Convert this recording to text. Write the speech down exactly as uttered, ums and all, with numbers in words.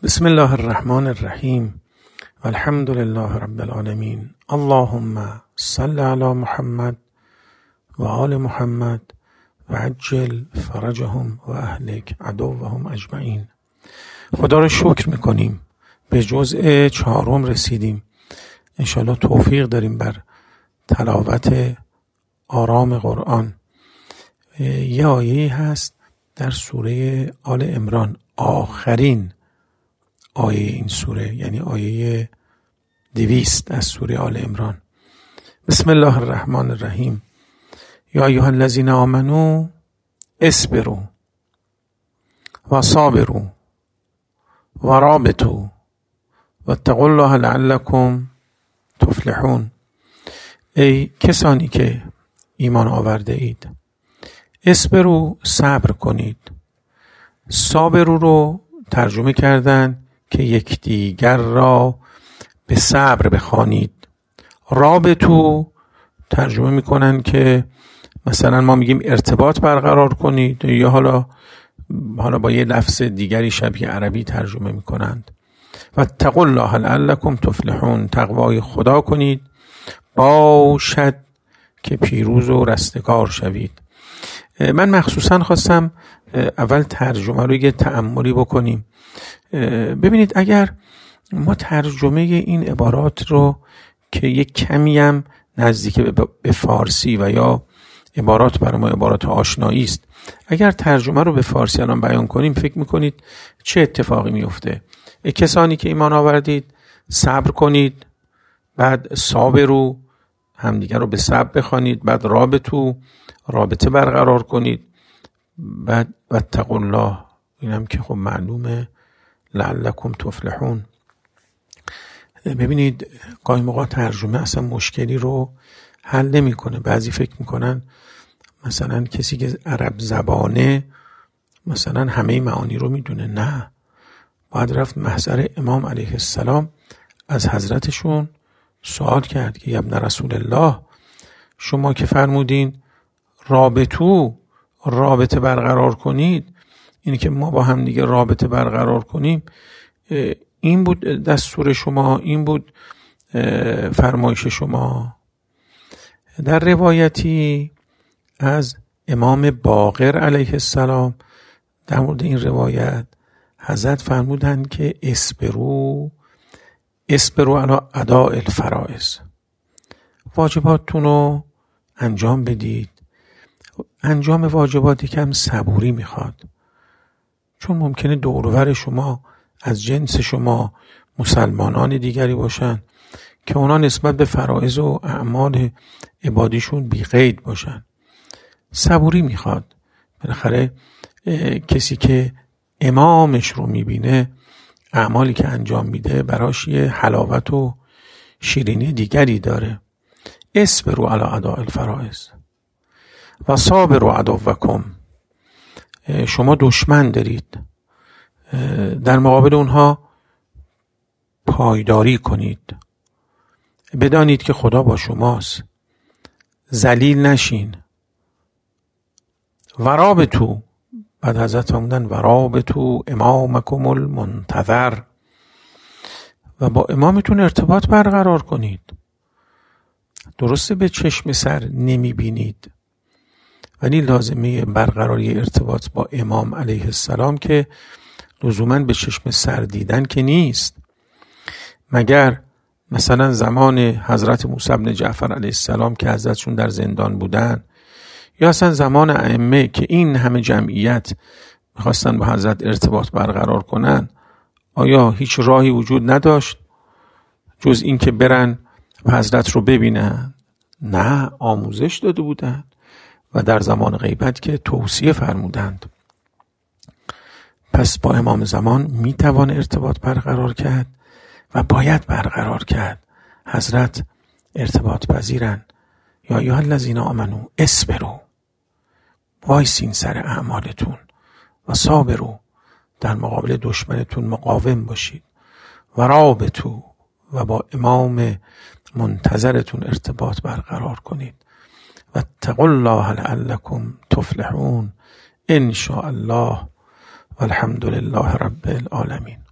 بسم الله الرحمن الرحیم والحمد لله رب العالمین. اللهم صل علی محمد و آل محمد و عجل فرجهم و اهلک عدوهم اجمعین. خدا رو شکر میکنیم به جزء چهارم رسیدیم. انشالله توفیق داریم بر تلاوت آرام قرآن. یه آیه هست در سوره آل عمران، آخرین آیه این سوره، یعنی آیه دویست از سوره آل عمران. بسم الله الرحمن الرحیم. یا ایها الذین آمنوا اصبروا و صابروا و رابطوا واتقوا الله لعلکم تفلحون. ای کسانی که ایمان آورده اید، اصبروا، صبر کنید. صابروا رو ترجمه کردن که یکدیگر را به صبر بخوانید. رابطو ترجمه میکنن که مثلا ما میگیم ارتباط برقرار کنید، یا حالا حالا با یه لفظ دیگری شبیه عربی ترجمه میکنند. و اتقوا الله لعلکم تفلحون، تقوای خدا کنید باشد که پیروز و رستگار شوید. من مخصوصا خواستم اول ترجمه رو یه تأملی بکنیم. ببینید اگر ما ترجمه این عبارات رو که یک کمی هم نزدیک به فارسی و یا عبارات برای ما عبارات آشنایی است، اگر ترجمه رو به فارسی الان بیان کنیم، فکر میکنید چه اتفاقی میفته؟ کسانی که ایمان آوردید صبر کنید، بعد صابرو همدیگر رو به صبر بخوانید، بعد رابطو رابطه برقرار کنید، بعد واتقوا الله، اینم که خب معلومه، لعلکم تفلحون. ببینید گاهی موقع ترجمه اصلا مشکلی رو حل نمیکنه. بعضی فکر میکنن مثلا کسی که عرب زبانه مثلا همه معانی رو میدونه. نه، باید رفت محضر امام علیه السلام، از حضرتشون سوال کرد که ابن رسول الله، شما که فرمودین رابطو رابطه برقرار کنید، اینی که ما با هم دیگه رابطه برقرار کنیم، این بود دستور شما، این بود فرمایش شما. در روایتی از امام باقر علیه السلام در مورد این روایت حضرت فرمودند که اصبروا اصبروا علی اداء الفرائض، واجباتتون رو انجام بدید. انجام واجبات یکم صبوری میخواد، چون ممکنه دور و بر شما از جنس شما مسلمانان دیگری باشن که اونا نسبت به فرائض و اعمال عبادیشون بی قید باشن. صبوری میخواد. بالاخره کسی که امامش رو میبینه، اعمالی که انجام میده براش یه حلاوت و شیرینی دیگری داره. اصبروا علی اداء الفرائض و صابروا عدوکم، شما دشمن دارید، در مقابل اونها پایداری کنید. بدانید که خدا با شماست، ذلیل نشین. ورابطو، بعد حضرت فرمودن ورابطو امامکم المنتظر، و با امامتون ارتباط برقرار کنید. درسته به چشم سر نمی بینید، ولی لازمه برقراری ارتباط با امام علیه السلام که لزوماً به چشم سر دیدن که نیست. مگر مثلا زمان حضرت موسی بن جعفر علیه السلام که حضرتشون در زندان بودن، یا اصلا زمان ائمه که این همه جمعیت میخواستن با حضرت ارتباط برقرار کنن، آیا هیچ راهی وجود نداشت جز این که برن و حضرت رو ببینن؟ نه، آموزش داده بودن و در زمان غیبت که توصیه فرمودند. پس با امام زمان میتوان ارتباط برقرار کرد و باید برقرار کرد. حضرت ارتباط پذیرن. یا ایها الذین آمنوا اصبروا، وایسین سر اعمالتون، و صابروا، در مقابل دشمنتون مقاوم باشید، و رابطوا، و با امام منتظرتون ارتباط برقرار کنید. و اتقوا الله لعلکم تفلحون. ان شاء الله والحمد لله رب العالمین.